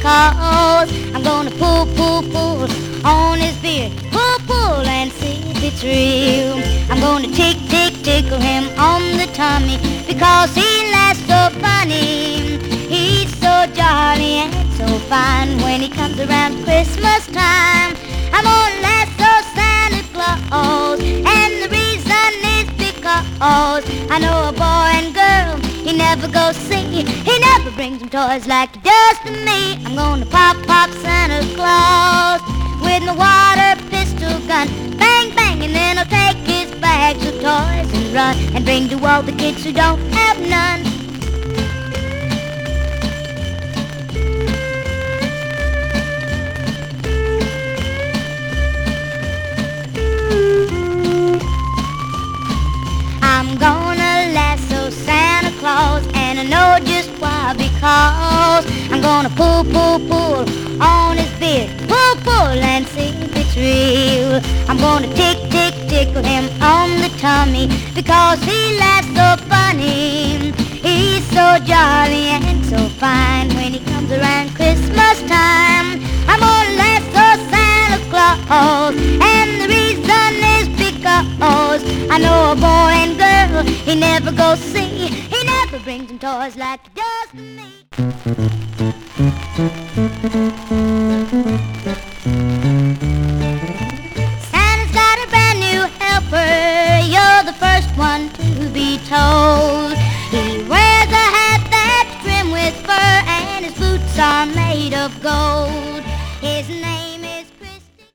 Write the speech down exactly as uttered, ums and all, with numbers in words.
because I'm gonna pull, pull, pull on his beard. Pull, pull and see if it's real. I'm gonna tick, tick, tickle him on the tummy because he laughs so funny. He's so jolly and so fine when he comes around Christmas time. I'm gonna lasso Santa Claus, and the reason is because I know a boy and girl he never goes see. He never brings them toys like he does to me. I'm gonna pop, pop Santa Claus with my water pistol gun. Bang, bang, and then I'll take his bags of toys and run and bring to all the kids who don't have none. I'm gonna lasso Santa Claus, and I know just why, because I'm gonna pull, pull, pull on his beard. Pull, pull and see if it's real. I'm gonna tick, tick, tickle him on the tummy because he laughs so funny. He's so jolly and so fine when he comes around Christmas time. I'm gonna lasso Santa Claus, and the reason is because I know a boy and girl he never goes see. He never brings them toys like he does to me. Santa's got a brand new helper. You're the first one to be told. He wears a hat that's trimmed with fur, and his boots are made of gold.